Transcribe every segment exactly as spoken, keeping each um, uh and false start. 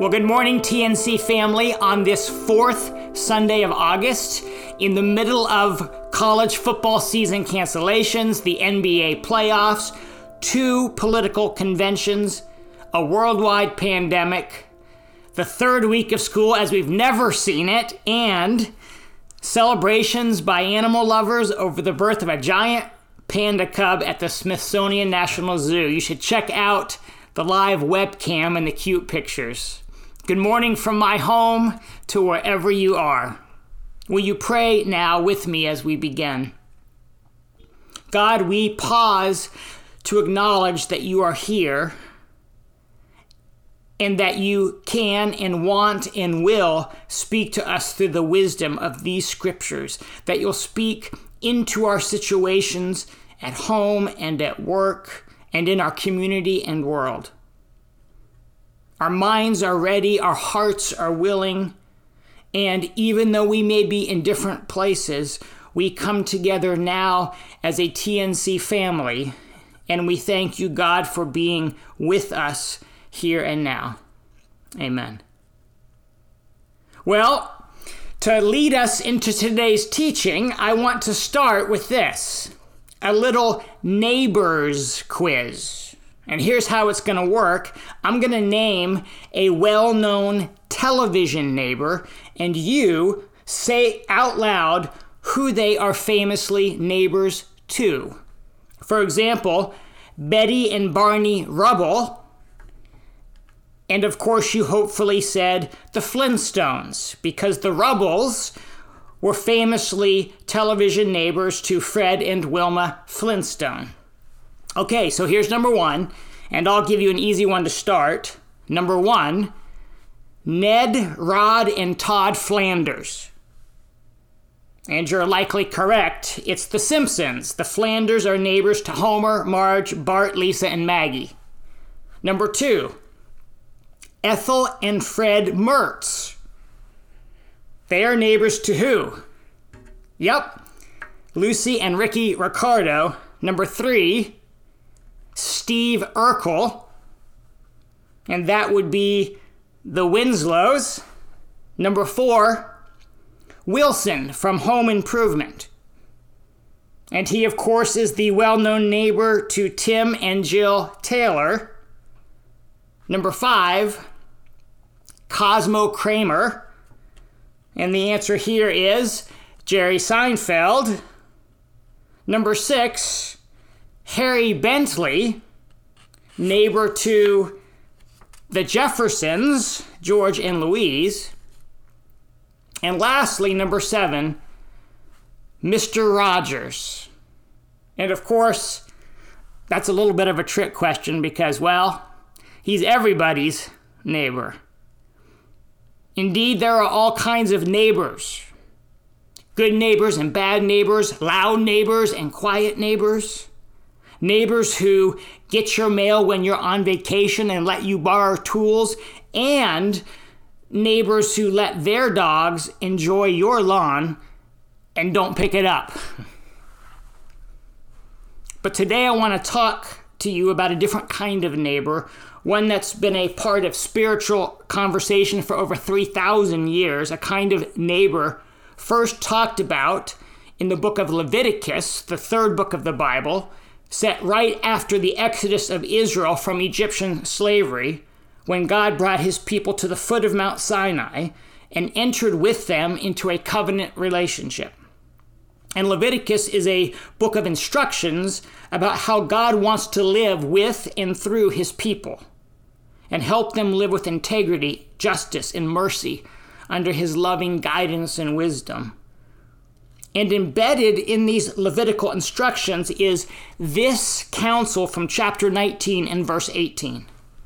Well, good morning, T N C family, on this fourth Sunday of August, in the middle of college football season cancellations, the N B A playoffs, two political conventions, a worldwide pandemic, the third week of school as we've never seen it, and celebrations by animal lovers over the birth of a giant panda cub at the Smithsonian National Zoo. You should check out the live webcam and the cute pictures. Good morning from my home to wherever you are. Will you pray now with me as we begin? God, we pause to acknowledge that you are here and that you can and want and will speak to us through the wisdom of these scriptures, that you'll speak into our situations at home and at work and in our community and world. Our minds are ready, our hearts are willing, and even though we may be in different places, we come together now as a T N C family, and we thank you, God, for being with us here and now. Amen. Well, to lead us into today's teaching, I want to start with this, a little neighbors quiz. And here's how it's going to work. I'm going to name a well-known television neighbor, and you say out loud who they are famously neighbors to. For example, Betty and Barney Rubble. And of course, you hopefully said the Flintstones, because the Rubbles were famously television neighbors to Fred and Wilma Flintstone. Okay, so here's number one, and I'll give you an easy one to start. Number one, Ned, Rod, and Todd Flanders. And you're likely correct. It's the Simpsons. The Flanders are neighbors to Homer, Marge, Bart, Lisa, and Maggie. Number two, Ethel and Fred Mertz. They are neighbors to who? Yep, Lucy and Ricky Ricardo. Number three, Steve Urkel, and that would be the Winslows. Number four, Wilson from Home Improvement. And he, of course, is the well-known neighbor to Tim and Jill Taylor. Number five, Cosmo Kramer. And the answer here is Jerry Seinfeld. Number six, Harry Bentley, neighbor to the Jeffersons, George and Louise. And lastly, number seven, Mister Rogers. And of course, that's a little bit of a trick question because, well, he's everybody's neighbor. Indeed, there are all kinds of neighbors. Good neighbors and bad neighbors, loud neighbors and quiet neighbors. Neighbors who get your mail when you're on vacation and let you borrow tools, and neighbors who let their dogs enjoy your lawn and don't pick it up. But today I want to talk to you about a different kind of neighbor, one that's been a part of spiritual conversation for over three thousand years, a kind of neighbor first talked about in the book of Leviticus, the third book of the Bible, set right after the exodus of Israel from Egyptian slavery, when God brought his people to the foot of Mount Sinai and entered with them into a covenant relationship. And Leviticus is a book of instructions about how God wants to live with and through his people and help them live with integrity, justice, and mercy under his loving guidance and wisdom. And embedded in these Levitical instructions is this counsel from chapter nineteen and verse eighteen.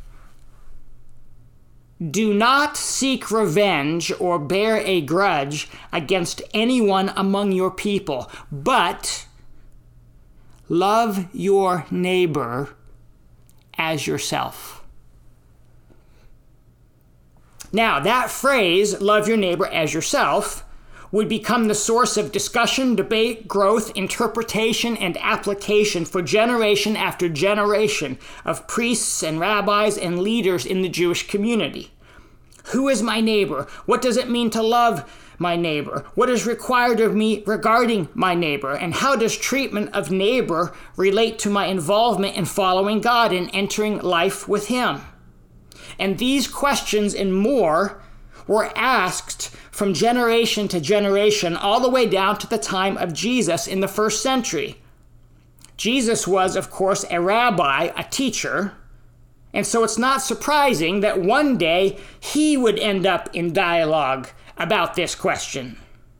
Do not seek revenge or bear a grudge against anyone among your people, but love your neighbor as yourself. Now, that phrase, love your neighbor as yourself, would become the source of discussion, debate, growth, interpretation, and application for generation after generation of priests and rabbis and leaders in the Jewish community. Who is my neighbor? What does it mean to love my neighbor? What is required of me regarding my neighbor? And how does treatment of neighbor relate to my involvement in following God and entering life with him? And these questions and more were asked from generation to generation, all the way down to the time of Jesus in the first century. Jesus was, of course, a rabbi, a teacher, and so it's not surprising that one day he would end up in dialogue about this question.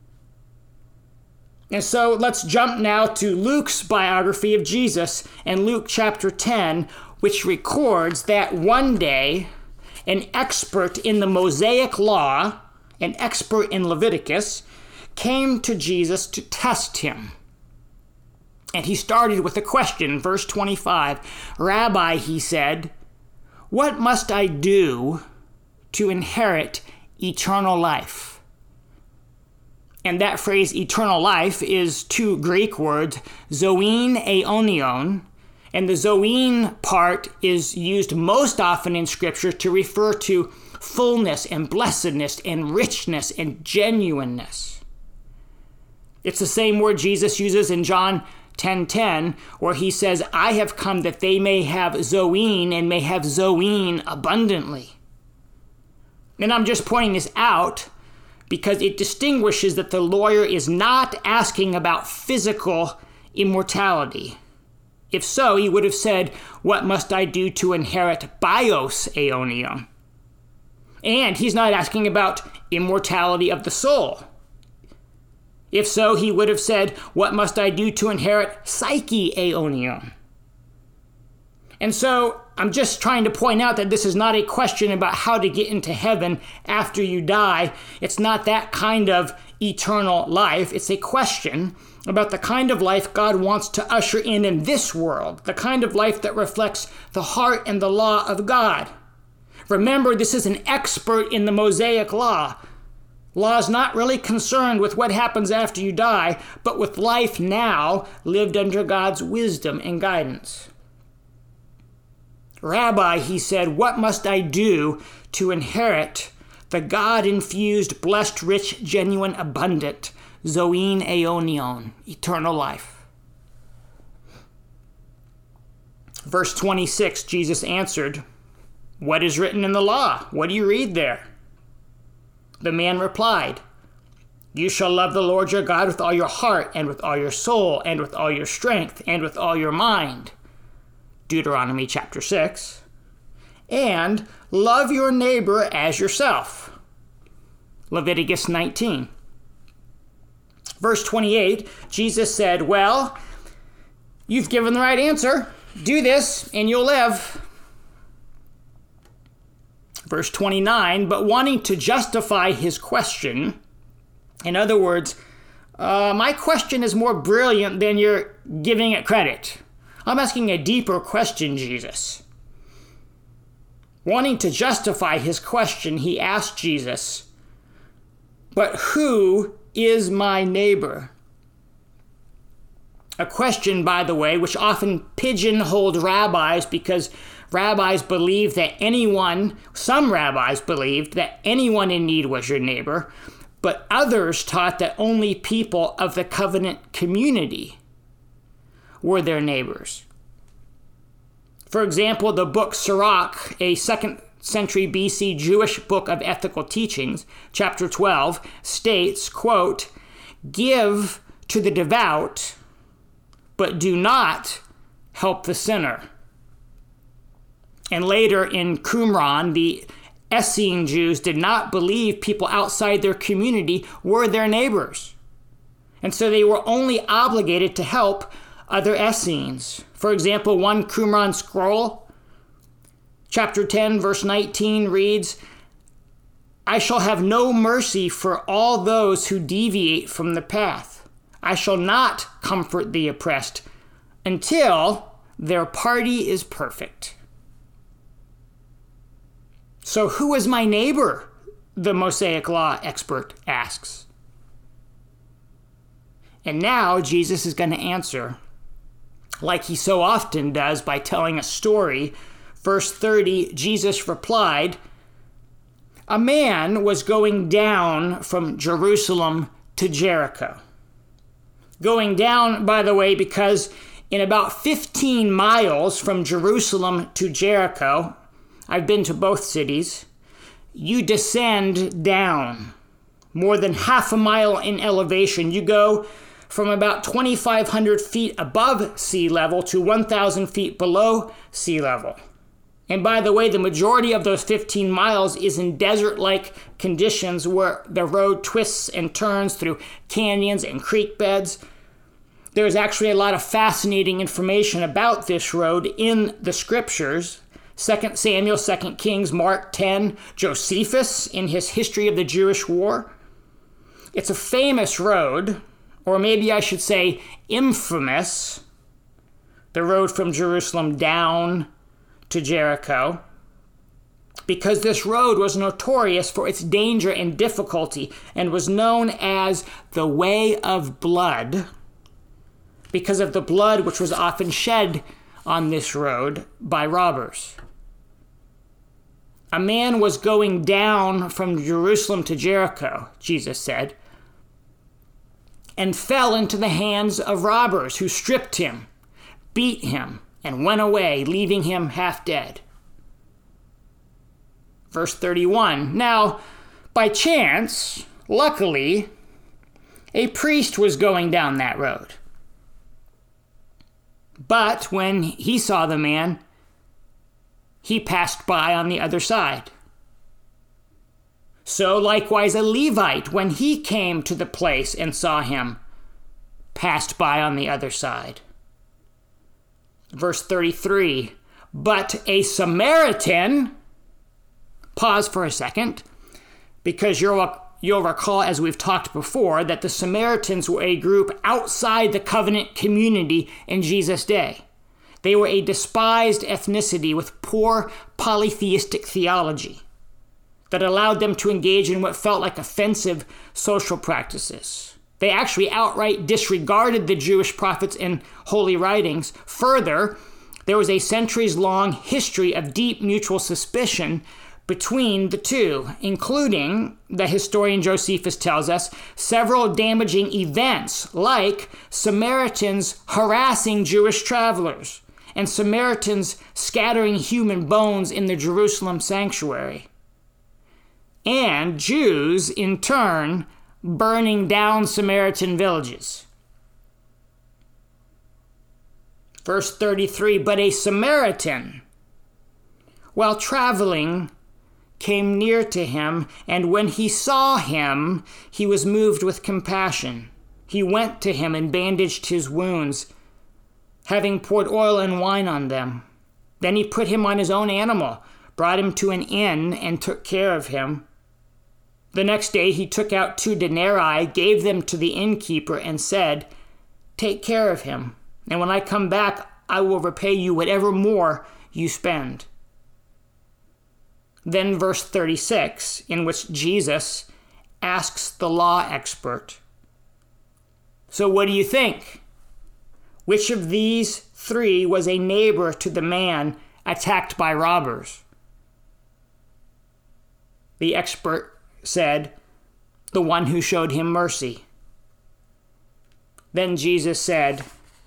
And so let's jump now to Luke's biography of Jesus in Luke chapter ten, which records that one day an expert in the Mosaic law, an expert in Leviticus, came to Jesus to test him. And he started with a question, verse twenty-five. Rabbi, he said, what must I do to inherit eternal life? And that phrase, eternal life, is two Greek words, zoin aionion. And the zoin part is used most often in Scripture to refer to fullness and blessedness and richness and genuineness. It's the same word Jesus uses in John ten ten, where he says, I have come that they may have zoin and may have zoin abundantly. And I'm just pointing this out because it distinguishes that the lawyer is not asking about physical immortality. If so, he would have said, what must I do to inherit bios aionion? And he's not asking about immortality of the soul. If so, he would have said, what must I do to inherit psyche aionion? And so I'm just trying to point out that this is not a question about how to get into heaven after you die. It's not that kind of eternal life. It's a question about the kind of life God wants to usher in in this world, the kind of life that reflects the heart and the law of God. Remember, this is an expert in the Mosaic law. Law is not really concerned with what happens after you die, but with life now lived under God's wisdom and guidance. Rabbi, he said, what must I do to inherit the God-infused, blessed, rich, genuine, abundant, zoin aionion, eternal life? Verse twenty-six, Jesus answered, what is written in the law? What do you read there? The man replied, you shall love the Lord your God with all your heart and with all your soul and with all your strength and with all your mind. Deuteronomy chapter six. And love your neighbor as yourself. Leviticus nineteen. Verse twenty-eight, Jesus said, well, you've given the right answer. Do this and you'll live. Verse twenty-nine, but wanting to justify his question, in other words, uh, my question is more brilliant than you're giving it credit. I'm asking a deeper question, Jesus. Wanting to justify his question, he asked Jesus, but who is my neighbor? A question, by the way, which often pigeonholed rabbis because rabbis believed that anyone, some rabbis believed that anyone in need was your neighbor, but others taught that only people of the covenant community were their neighbors. For example, the book Sirach, a second century B C Jewish book of ethical teachings, chapter twelve, states, quote, give to the devout, but do not help the sinner. And later in Qumran, the Essene Jews did not believe people outside their community were their neighbors. And so they were only obligated to help other Essenes. For example, one Qumran scroll, chapter ten, verse nineteen reads, I shall have no mercy for all those who deviate from the path. I shall not comfort the oppressed until their party is perfect. So who is my neighbor? The Mosaic law expert asks. And now Jesus is going to answer, like he so often does, by telling a story. Verse thirty, Jesus replied, A man was going down from Jerusalem to Jericho. Going down, by the way, because in about fifteen miles from Jerusalem to Jericho, I've been to both cities, you descend down more than half a mile in elevation. You go from about twenty-five hundred feet above sea level to one thousand feet below sea level. And by the way, the majority of those fifteen miles is in desert-like conditions where the road twists and turns through canyons and creek beds. There's actually a lot of fascinating information about this road in the scriptures. Second Samuel, Second Kings, Mark ten, Josephus in his History of the Jewish War. It's a famous road, or maybe I should say infamous, the road from Jerusalem down to Jericho, because this road was notorious for its danger and difficulty and was known as the Way of Blood because of the blood which was often shed on this road by robbers. A man was going down from Jerusalem to Jericho, Jesus said, and fell into the hands of robbers who stripped him, beat him, and went away, leaving him half dead. Verse thirty-one, now, by chance, luckily, a priest was going down that road. But when he saw the man, he passed by on the other side. So likewise a Levite, when he came to the place and saw him, passed by on the other side. Verse thirty-three, but a Samaritan, pause for a second, because you'll, you'll recall, as we've talked before, that the Samaritans were a group outside the covenant community in Jesus' day. They were a despised ethnicity with poor polytheistic theology that allowed them to engage in what felt like offensive social practices. They actually outright disregarded the Jewish prophets and holy writings. Further, there was a centuries-long history of deep mutual suspicion between the two, including, the historian Josephus tells us, several damaging events like Samaritans harassing Jewish travelers and Samaritans scattering human bones in the Jerusalem sanctuary, and Jews, in turn, burning down Samaritan villages. Verse thirty-three, but a Samaritan, while traveling, came near to him, and when he saw him, he was moved with compassion. He went to him and bandaged his wounds, having poured oil and wine on them. Then he put him on his own animal, brought him to an inn, and took care of him. The next day he took out two denarii, gave them to the innkeeper, and said, take care of him, and when I come back, I will repay you whatever more you spend. Then verse thirty-six, in which Jesus asks the law expert, so what do you think? Which of these three was a neighbor to the man attacked by robbers? The expert said, the one who showed him mercy. Then Jesus said,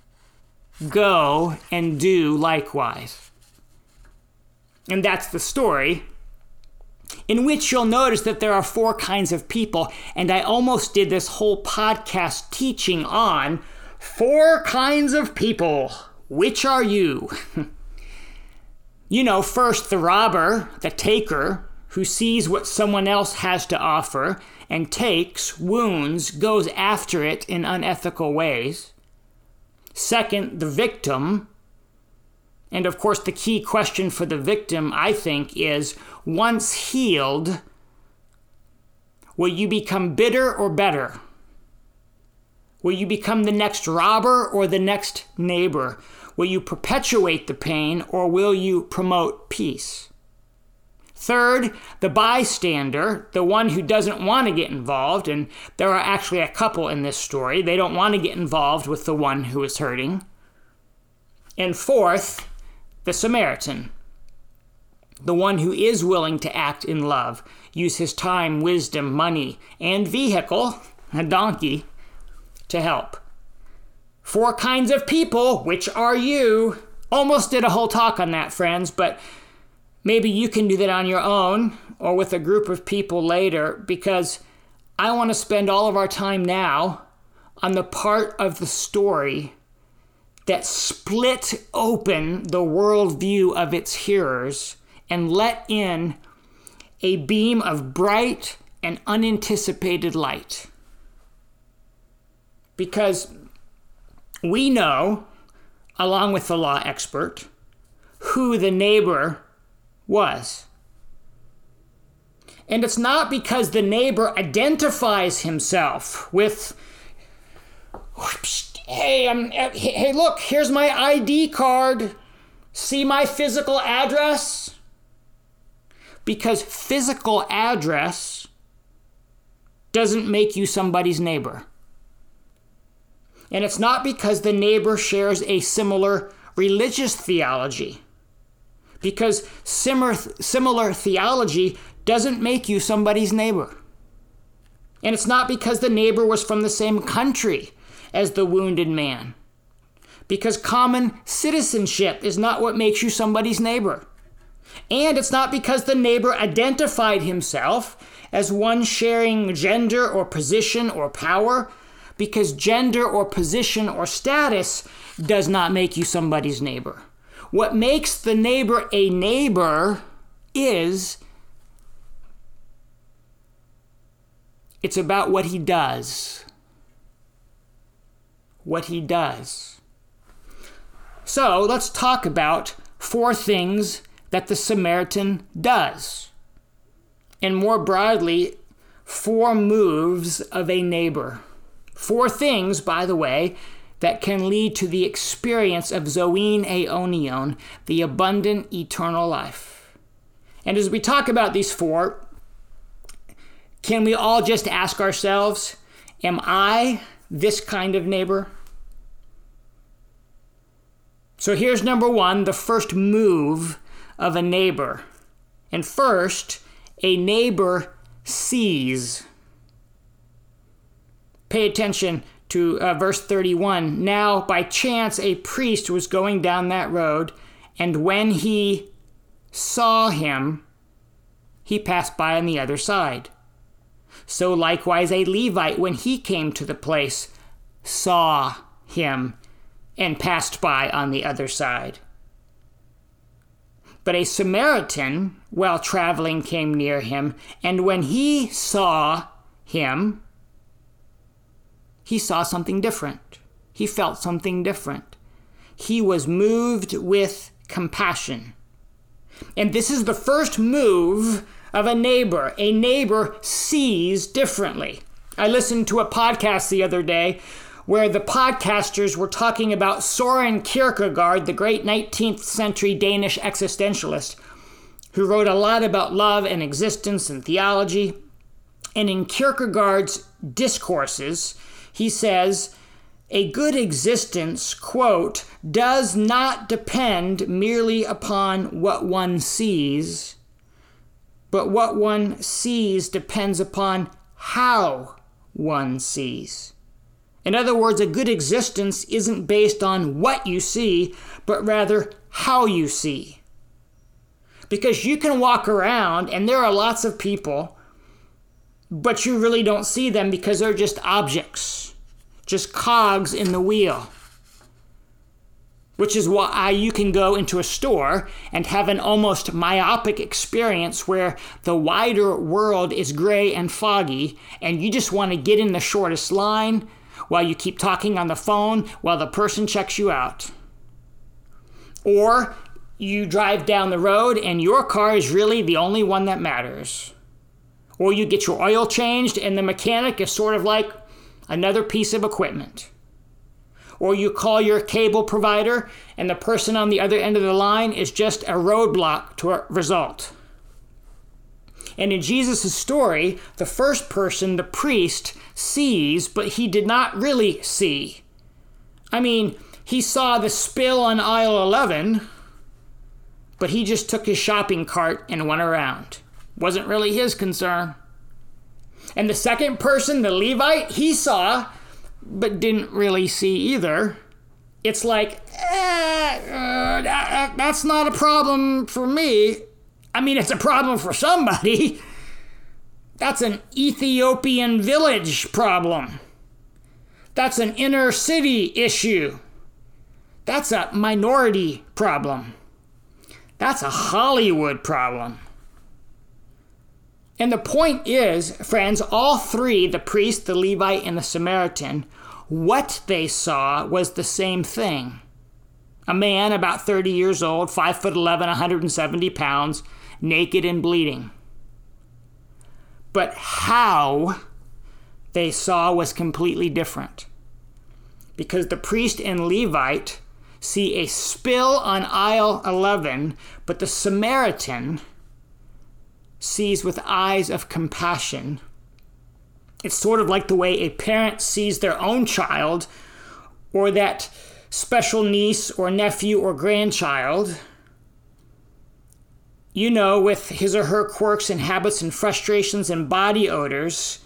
go and do likewise. And that's the story, in which you'll notice that there are four kinds of people, and I almost did this whole podcast teaching on four kinds of people. Which are you? You know, first the robber, the taker, who sees what someone else has to offer and takes, wounds, goes after it in unethical ways. Second, the victim. And of course, the key question for the victim, I think, is, once healed, will you become bitter or better? Will you become the next robber or the next neighbor? Will you perpetuate the pain or will you promote peace? Third, the bystander, the one who doesn't want to get involved, and there are actually a couple in this story. They don't want to get involved with the one who is hurting. And fourth, the Samaritan, the one who is willing to act in love, use his time, wisdom, money, and vehicle, a donkey, to help. Four kinds of people, which are you? Almost did a whole talk on that, friends, but maybe you can do that on your own or with a group of people later, because I want to spend all of our time now on the part of the story that split open the worldview of its hearers and let in a beam of bright and unanticipated light. Because we know, along with the law expert, who the neighbor was. And it's not because the neighbor identifies himself with, hey, I'm, hey, look, here's my I D card. See my physical address? Because physical address doesn't make you somebody's neighbor. And it's not because the neighbor shares a similar religious theology. Because similar, similar theology doesn't make you somebody's neighbor. And it's not because the neighbor was from the same country as the wounded man. Because common citizenship is not what makes you somebody's neighbor. And it's not because the neighbor identified himself as one sharing gender or position or power, because gender or position or status does not make you somebody's neighbor. What makes the neighbor a neighbor is it's about what he does. What he does. So let's talk about four things that the Samaritan does. And more broadly, four moves of a neighbor. Four things, by the way, that can lead to the experience of Zoin Aionion, the abundant eternal life. And as we talk about these four, can we all just ask ourselves, am I this kind of neighbor? So here's number one, the first move of a neighbor. And first, a neighbor sees. Pay attention to uh, verse thirty-one. Now, by chance, a priest was going down that road, and when he saw him, he passed by on the other side. So likewise, a Levite, when he came to the place, saw him and passed by on the other side. But a Samaritan, while traveling, came near him, and when he saw him, he saw something different. He felt something different. He was moved with compassion. And this is the first move of a neighbor. A neighbor sees differently. I listened to a podcast the other day where the podcasters were talking about Soren Kierkegaard, the great nineteenth century Danish existentialist, who wrote a lot about love and existence and theology. And in Kierkegaard's discourses, he says, a good existence, quote, does not depend merely upon what one sees, but what one sees depends upon how one sees. In other words, a good existence isn't based on what you see, but rather how you see. Because you can walk around and there are lots of people, but you really don't see them because they're just objects, just cogs in the wheel. Which is why you can go into a store and have an almost myopic experience where the wider world is gray and foggy, and you just want to get in the shortest line while you keep talking on the phone while the person checks you out. Or you drive down the road and your car is really the only one that matters. Or you get your oil changed and the mechanic is sort of like another piece of equipment. Or you call your cable provider and the person on the other end of the line is just a roadblock to a result. And in Jesus' story, the first person, the priest, sees, but he did not really see. I mean, he saw the spill on aisle eleven, but he just took his shopping cart and went around. Wasn't really his concern. And the second person, the Levite, he saw, but didn't really see either. It's like, eh, uh, that, that's not a problem for me. I mean, it's a problem for somebody. That's an Ethiopian village problem. That's an inner city issue. That's a minority problem. That's a Hollywood problem. And the point is, friends, all three, the priest, the Levite, and the Samaritan, what they saw was the same thing. A man about thirty years old, five foot eleven, one hundred seventy pounds, naked and bleeding. But how they saw was completely different. Because the priest and Levite see a spill on aisle eleven, but the Samaritan sees with eyes of compassion. It's sort of like the way a parent sees their own child, or that special niece or nephew or grandchild, you know, with his or her quirks and habits and frustrations and body odors.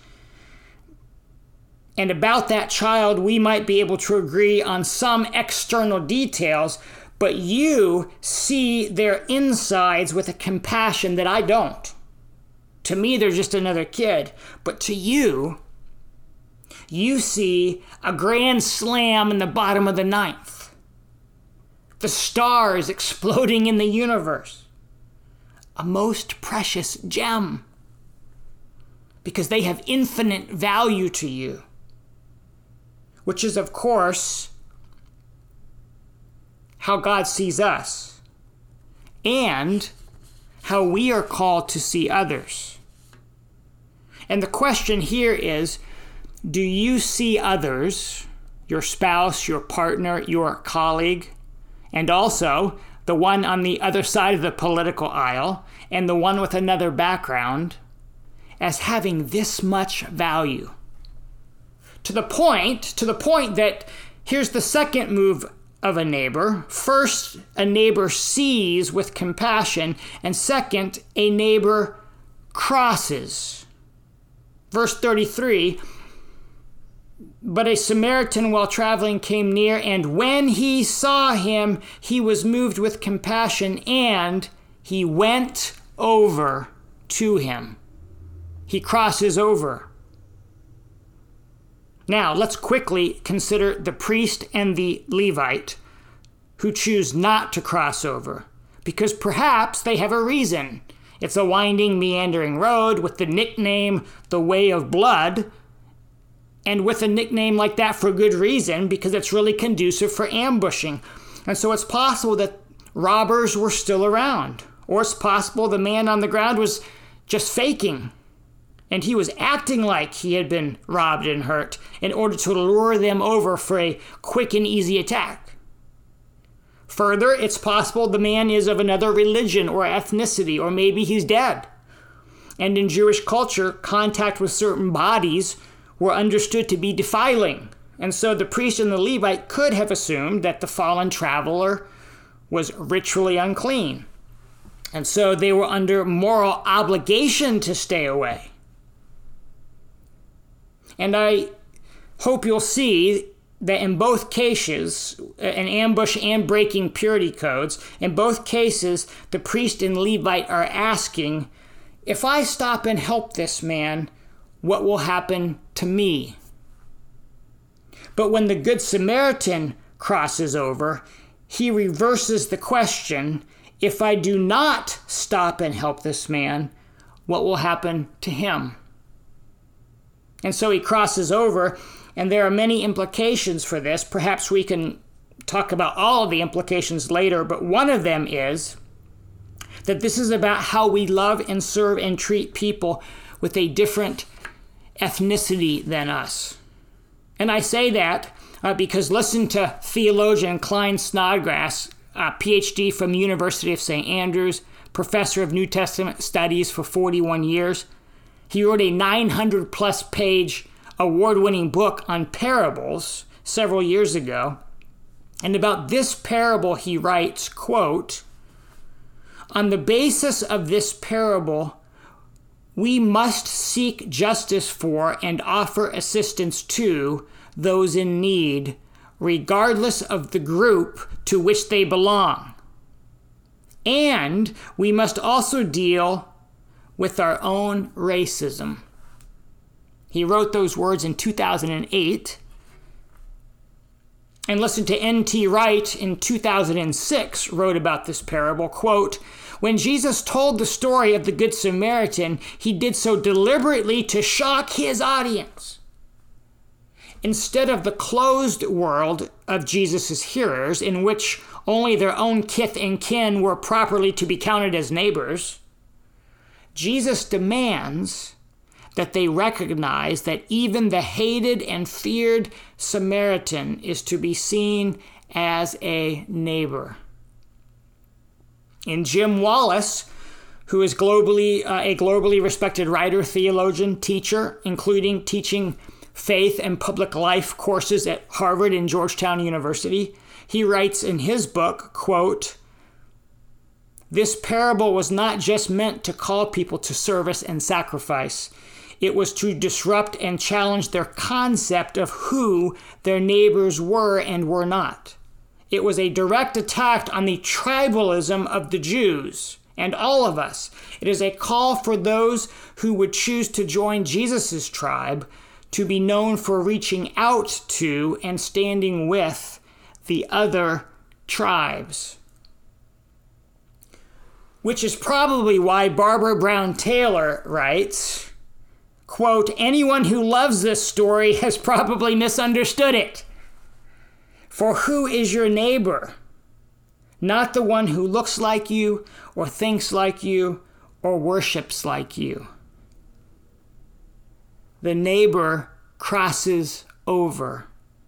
And about that child, we might be able to agree on some external details, but you see their insides with a compassion that I don't. To me, they're just another kid. But to you, you see a grand slam in the bottom of the ninth. The stars exploding in the universe. A most precious gem. Because they have infinite value to you. Which is, of course, how God sees us. And how we are called to see others. And the question here is, do you see others, your spouse, your partner, your colleague, and also the one on the other side of the political aisle, and the one with another background, as having this much value? To the point, to the point that here's the second move of a neighbor. First, a neighbor sees with compassion, and second, a neighbor crosses. Verse thirty-three, but a Samaritan while traveling came near, and when he saw him, he was moved with compassion, and he went over to him. He crosses over. Now, let's quickly consider the priest and the Levite who choose not to cross over, because perhaps they have a reason. It's a winding, meandering road with the nickname the Way of Blood, and with a nickname like that for good reason, because it's really conducive for ambushing. And so it's possible that robbers were still around, or it's possible the man on the ground was just faking, and he was acting like he had been robbed and hurt in order to lure them over for a quick and easy attack. Further, it's possible the man is of another religion or ethnicity, or maybe he's dead. And in Jewish culture, contact with certain bodies were understood to be defiling. And so the priest and the Levite could have assumed that the fallen traveler was ritually unclean. And so they were under moral obligation to stay away. And I hope you'll see that in both cases, an ambush and breaking purity codes, in both cases, the priest and Levite are asking, if I stop and help this man, what will happen to me? But when the Good Samaritan crosses over, he reverses the question, if I do not stop and help this man, what will happen to him? And so he crosses over, and there are many implications for this. Perhaps we can talk about all of the implications later, but one of them is that this is about how we love and serve and treat people with a different ethnicity than us. And I say that uh, because listen to theologian Klyne Snodgrass, a P H D from the University of Saint Andrews, professor of New Testament studies for forty-one years. He wrote a nine hundred plus page award-winning book on parables several years ago. And about this parable he writes, quote, on the basis of this parable, we must seek justice for and offer assistance to those in need, regardless of the group to which they belong. And we must also deal with our own racism. He wrote those words in two thousand eight. And listen to N T Wright in two thousand six wrote about this parable, quote, "When Jesus told the story of the Good Samaritan, he did so deliberately to shock his audience. Instead of the closed world of Jesus' hearers, in which only their own kith and kin were properly to be counted as neighbors, Jesus demands that they recognize that even the hated and feared Samaritan is to be seen as a neighbor." And Jim Wallace, who is globally uh, a globally respected writer, theologian, teacher, including teaching faith and public life courses at Harvard and Georgetown University, he writes in his book, quote, "This parable was not just meant to call people to service and sacrifice. It was to disrupt and challenge their concept of who their neighbors were and were not. It was a direct attack on the tribalism of the Jews and all of us. It is a call for those who would choose to join Jesus' tribe to be known for reaching out to and standing with the other tribes." Which is probably why Barbara Brown Taylor writes, quote, "Anyone who loves this story has probably misunderstood it. For who is your neighbor? Not the one who looks like you or thinks like you or worships like you. The neighbor crosses over."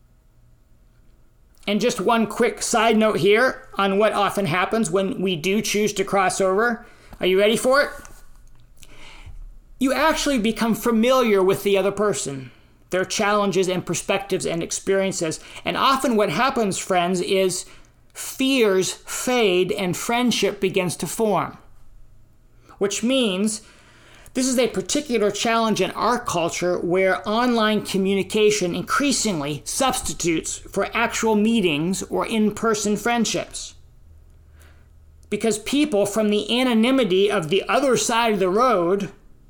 And just one quick side note here on what often happens when we do choose to cross over. Are you ready for it? You actually become familiar with the other person, their challenges and perspectives and experiences. And often what happens, friends, is fears fade and friendship begins to form. Which means this is a particular challenge in our culture where online communication increasingly substitutes for actual meetings or in-person friendships. Because people from the anonymity of the other side of the road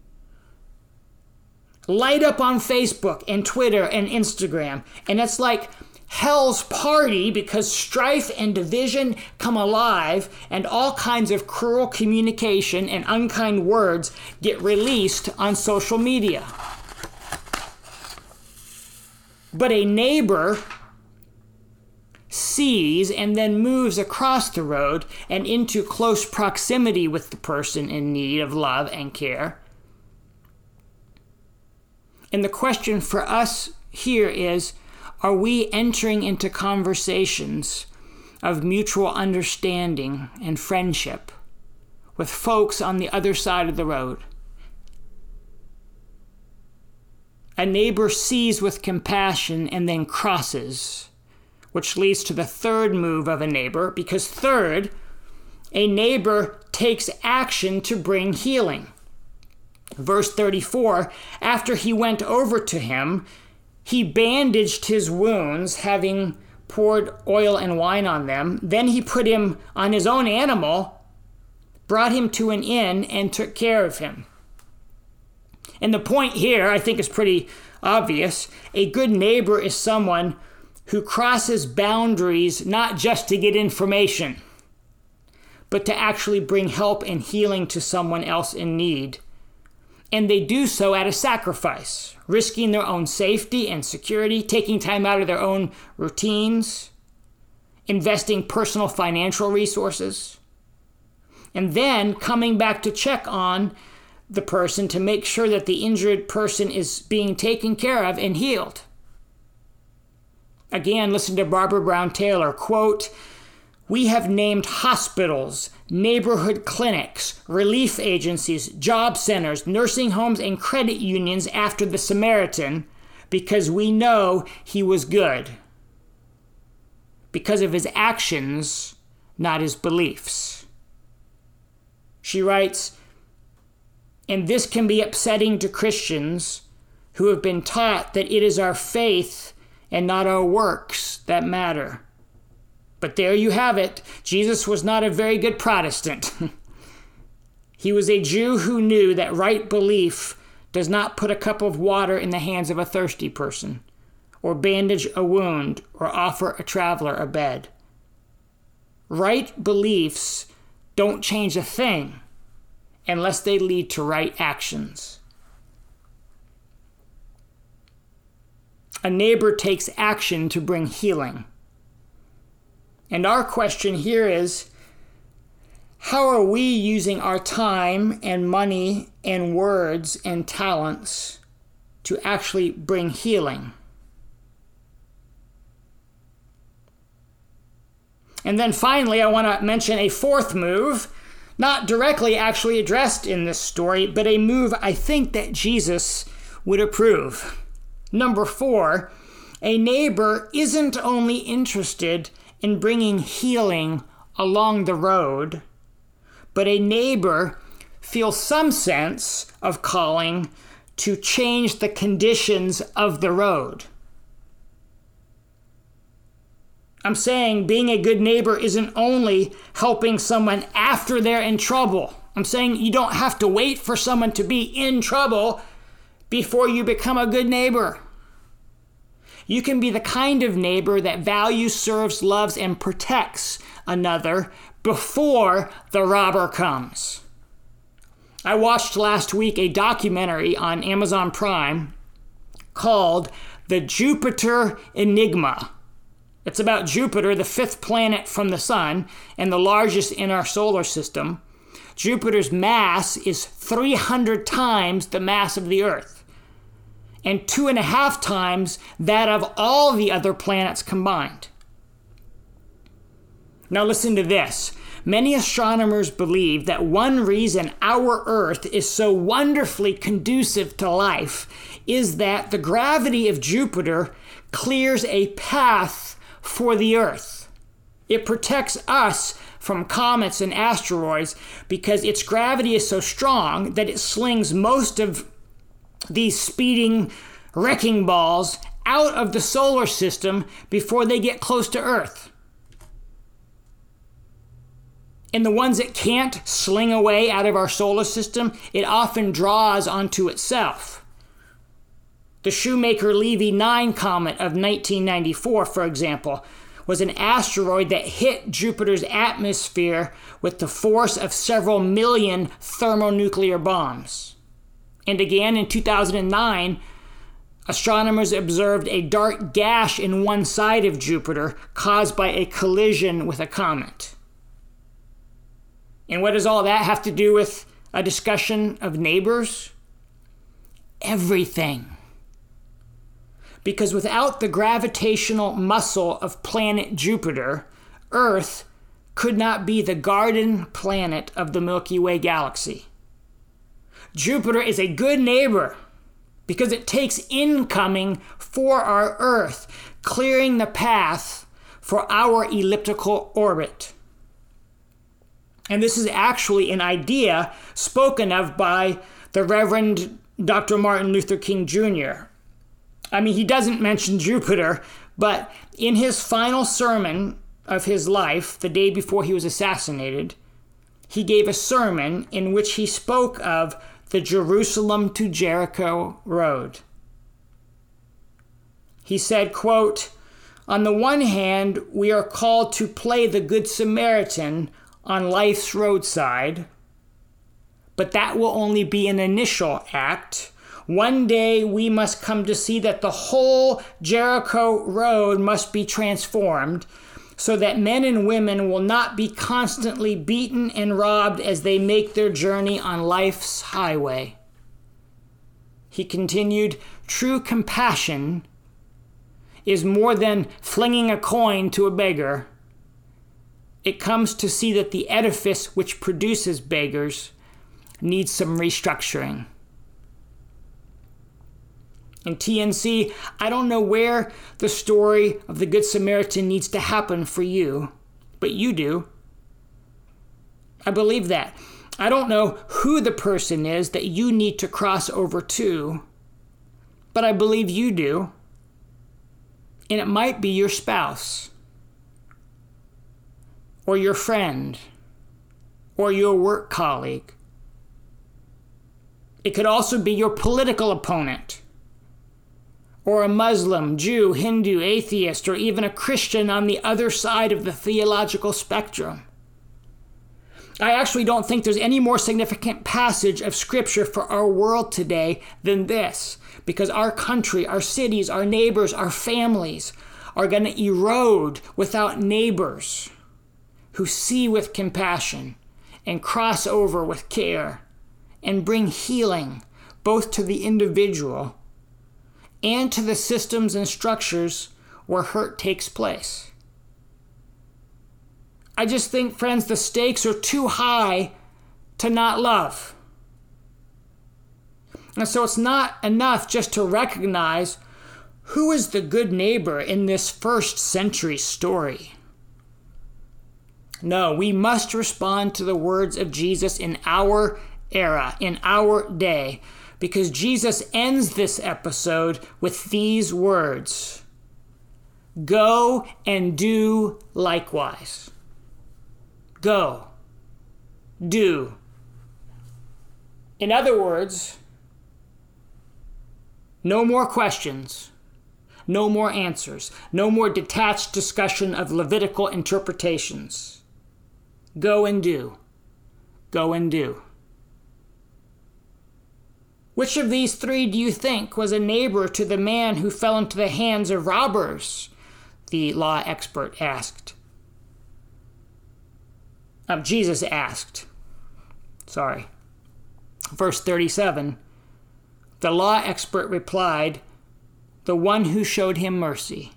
light up on Facebook and Twitter and Instagram, and it's like hell's party because strife and division come alive and all kinds of cruel communication and unkind words get released on social media. But a neighbor sees and then moves across the road and into close proximity with the person in need of love and care. And the question for us here is, are we entering into conversations of mutual understanding and friendship with folks on the other side of the road? A neighbor sees with compassion and then crosses, which leads to the third move of a neighbor, because third, a neighbor takes action to bring healing. Verse thirty-four, after he went over to him, he bandaged his wounds, having poured oil and wine on them. Then he put him on his own animal, brought him to an inn, and took care of him. And the point here, I think, is pretty obvious. A good neighbor is someone who crosses boundaries not just to get information, but to actually bring help and healing to someone else in need. And they do so at a sacrifice, risking their own safety and security, taking time out of their own routines, investing personal financial resources, and then coming back to check on the person to make sure that the injured person is being taken care of and healed. Again, listen to Barbara Brown Taylor, quote, "We have named hospitals, neighborhood clinics, relief agencies, job centers, nursing homes, and credit unions after the Samaritan because we know he was good. Because of his actions, not his beliefs." She writes, And this can be upsetting to Christians who have been taught that it is our faith and not our works that matter. But there you have it. Jesus was not a very good Protestant. He was a Jew who knew that right belief does not put a cup of water in the hands of a thirsty person, or bandage a wound, or offer a traveler a bed. Right beliefs don't change a thing unless they lead to right actions. A neighbor takes action to bring healing. And our question here is, how are we using our time and money and words and talents to actually bring healing? And then finally, I want to mention a fourth move, not directly actually addressed in this story, but a move I think that Jesus would approve. Number four, a neighbor isn't only interested in bringing healing along the road, but a neighbor feels some sense of calling to change the conditions of the road. I'm saying being a good neighbor isn't only helping someone after they're in trouble. I'm saying you don't have to wait for someone to be in trouble before you become a good neighbor. You can be the kind of neighbor that values, serves, loves, and protects another before the robber comes. I watched last week a documentary on Amazon Prime called The Jupiter Enigma. It's about Jupiter, the fifth planet from the sun and the largest in our solar system. Jupiter's mass is three hundred times the mass of the Earth, and two and a half times that of all the other planets combined. Now listen to this. Many astronomers believe that one reason our Earth is so wonderfully conducive to life is that the gravity of Jupiter clears a path for the Earth. It protects us from comets and asteroids because its gravity is so strong that it slings most of these speeding wrecking balls out of the solar system before they get close to Earth. And the ones that can't sling away out of our solar system, it often draws onto itself. The Shoemaker-Levy nine comet of nineteen ninety-four, for example, was an asteroid that hit Jupiter's atmosphere with the force of several million thermonuclear bombs. And again, in two thousand nine, astronomers observed a dark gash in one side of Jupiter caused by a collision with a comet. And what does all that have to do with a discussion of neighbors? Everything. Because without the gravitational muscle of planet Jupiter, Earth could not be the garden planet of the Milky Way galaxy. Jupiter is a good neighbor because it takes incoming for our Earth, clearing the path for our elliptical orbit. And this is actually an idea spoken of by the Reverend Doctor Martin Luther King Junior I mean, he doesn't mention Jupiter, but in his final sermon of his life, the day before he was assassinated, he gave a sermon in which he spoke of the Jerusalem to Jericho road. He said, quote, "On the one hand, we are called to play the Good Samaritan on life's roadside, but that will only be an initial act. One day we must come to see that the whole Jericho road must be transformed so that men and women will not be constantly beaten and robbed as they make their journey on life's highway." He continued, "True compassion is more than flinging a coin to a beggar. It comes to see that the edifice which produces beggars needs some restructuring." And T N C, I don't know where the story of the Good Samaritan needs to happen for you, but you do. I believe that. I don't know who the person is that you need to cross over to, but I believe you do. And it might be your spouse, or your friend, or your work colleague. It could also be your political opponent, or a Muslim, Jew, Hindu, atheist, or even a Christian on the other side of the theological spectrum. I actually don't think there's any more significant passage of Scripture for our world today than this, because our country, our cities, our neighbors, our families are going to erode without neighbors who see with compassion and cross over with care and bring healing both to the individual and to the systems and structures where hurt takes place. I just think, friends, the stakes are too high to not love. And so it's not enough just to recognize who is the good neighbor in this first century story. No, we must respond to the words of Jesus in our era, in our day, because Jesus ends this episode with these words: "Go and do likewise." Go. Do. In other words, no more questions, no more answers, no more detached discussion of Levitical interpretations. Go and do. Go and do. Which of these three do you think was a neighbor to the man who fell into the hands of robbers? The law expert asked. Um, Jesus asked. Sorry. Verse thirty-seven. The law expert replied, "The one who showed him mercy."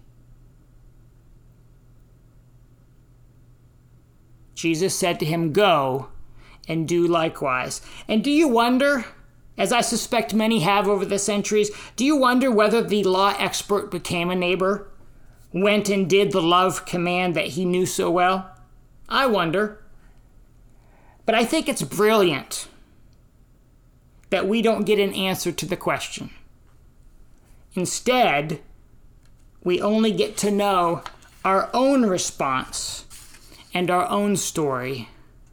Jesus said to him, "Go and do likewise." And do you wonder, as I suspect many have over the centuries, do you wonder whether the law expert became a neighbor, went and did the love command that he knew so well? I wonder. But I think it's brilliant that we don't get an answer to the question. Instead, we only get to know our own response and our own story.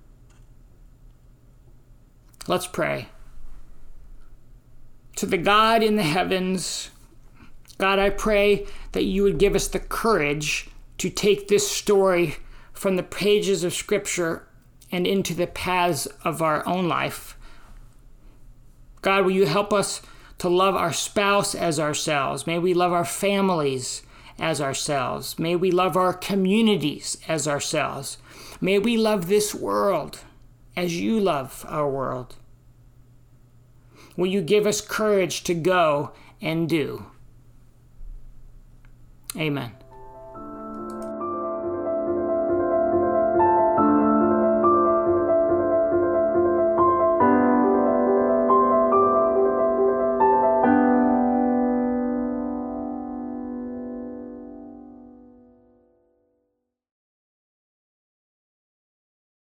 Let's pray. To the God in the heavens, God, I pray that you would give us the courage to take this story from the pages of Scripture and into the paths of our own life. God, will you help us to love our spouse as ourselves? May we love our families as ourselves. May we love our communities as ourselves. May we love this world as you love our world. Will you give us courage to go and do? Amen.